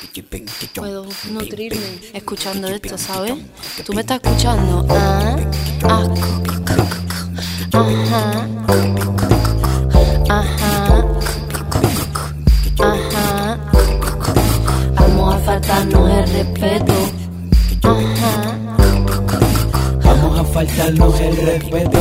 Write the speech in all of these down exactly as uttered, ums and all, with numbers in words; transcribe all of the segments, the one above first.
Puedo nutrirme escuchando esto, ¿sabes? ¿Tú me estás escuchando? Ah, ah, ajá, ajá, ajá. Vamos a faltarnos el respeto. Ajá. Vamos a faltarnos el respeto.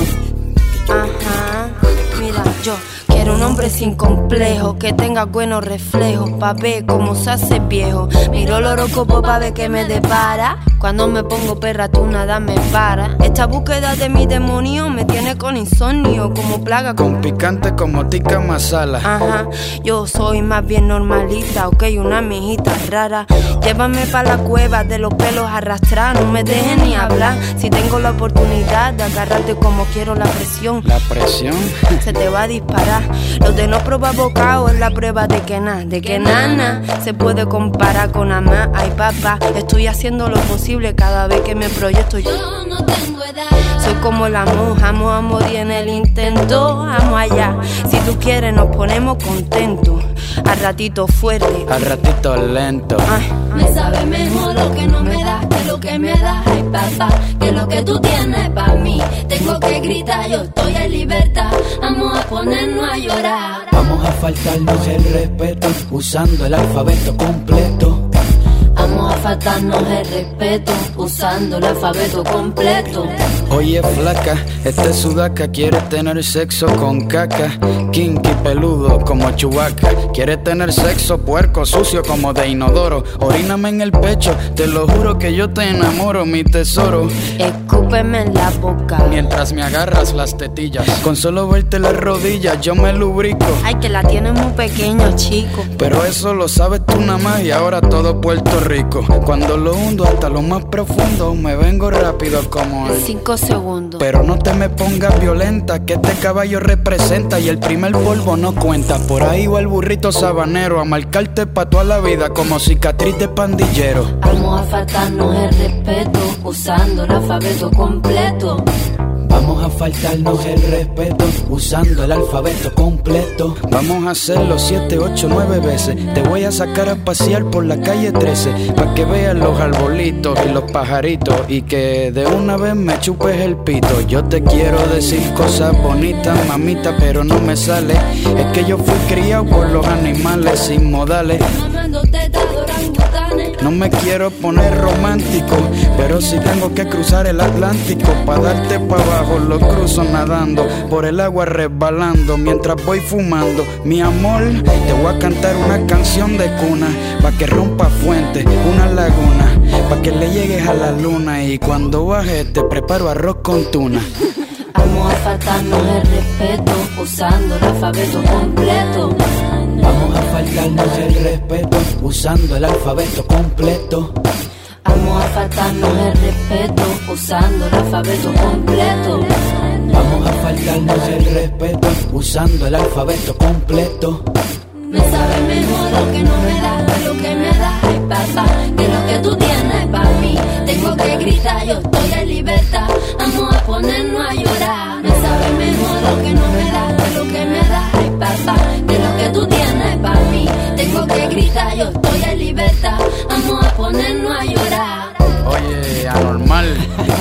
Ajá. Mira, yo quiero un hombre sin complejo, que tenga buenos reflejos, pa' ver cómo se hace viejo. Miro el horóscopo pa' ver qué me depara. Cuando me pongo perra tú nada me para. Esta búsqueda de mi demonio me tiene con insomnio, como plaga. Con picante como tikka masala. Ajá, yo soy más bien normalita, ok, una mijita rara. Llévame pa' la cueva de los pelos arrastrar, no me dejes ni hablar. Si tengo la oportunidad de agarrarte como quiero la presión, ¿La presión? se te va a disparar. Lo de no probar bocado es la prueba de que nada, de que nada se puede comparar con amar. Ay papá, estoy haciendo lo posible cada vez que me proyecto. Yo no tengo edad. Soy como la monja, amo a morir en el intento. Amo allá, si tú quieres nos ponemos contentos. Al ratito fuerte, Al ratito lento. ay. Me sabe mejor lo que no me das que lo que me das, ay papá, que lo que tú tienes pa' mí. Tengo que gritar, yo estoy en libertad. Vamos a ponernos a llorar. Vamos a faltarnos el respeto usando el alfabeto completo. Vamos a faltarnos el respeto usando el alfabeto completo. Oye flaca, este sudaca quiere tener sexo con caca. Kinky peludo como Chewbacca. Quiere tener sexo puerco, sucio como de inodoro. Oríname en el pecho, te lo juro que yo te enamoro, mi tesoro. Escúpeme en la boca. Mientras me agarras las tetillas, con solo verte las rodillas yo me lubrico. Ay, que la tienes muy pequeño, chico. Pero eso lo sabes tú nada más y ahora todo Puerto Rico. Cuando lo hundo hasta lo más profundo, me vengo rápido como En el... cinco segundos. Pero no te me pongas violenta, que este caballo representa y el primer polvo no cuenta. Por ahí va el burrito sabanero a marcarte pa' toda la vida como cicatriz de pandillero. Vamos a faltarnos el respeto usando el alfabeto completo. Vamos a faltarnos el respeto usando el alfabeto completo. Vamos a hacerlo siete, ocho, nueve veces. Te voy a sacar a pasear por la calle trece, pa' que veas los arbolitos y los pajaritos, y que de una vez me chupes el pito. Yo te quiero decir cosas bonitas, mamita, pero no me sale. Es que yo fui criado por los animales sin modales. Mamando tetas de orangutanes. No me quiero poner romántico, pero si tengo que cruzar el Atlántico pa' darte pa' abajo, lo cruzo nadando, por el agua resbalando, mientras voy fumando. Mi amor, te voy a cantar una canción de cuna, pa' que rompa fuente, una laguna, pa' que le llegues a la luna, y cuando baje te preparo arroz con tuna. Vamos a faltarnos el respeto usando el alfabeto completo. Vamos a faltarnos el respeto usando el alfabeto completo. Vamos a faltarnos el respeto usando el alfabeto completo. Vamos a faltarnos el respeto usando el alfabeto completo. Me sabe mejor lo que no me das que lo que me das, ay papá, que lo que tú tienes pa' mí. Tengo que gritar, yo estoy en libertad. Vamos a ponernos a llorar. Me sabe mejor lo que no me das que lo que me das, ay papá, que lo que tú tienes pa' mí. Tengo que gritar, yo estoy en libertad. Vamos a ponernos a llorar. Oye, anormal,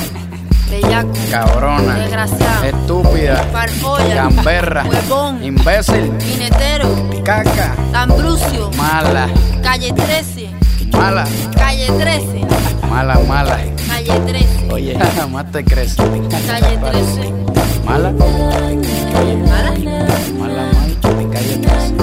Bellaco, cabrona, desgraciado, estúpida, farfolla, gamberra, huevón, imbécil, jinetero, caca, Ambrucio, mala, calle trece, mala, calle trece, mala, mala. calle trece, Oye, más te crees. calle trece. Mala, ¿Mala? mala, mala, calle trece.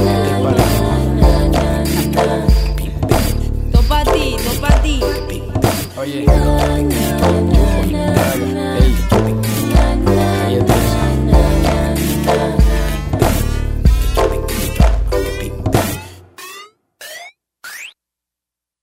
Topa a ti, topa a ti. Oye, ey,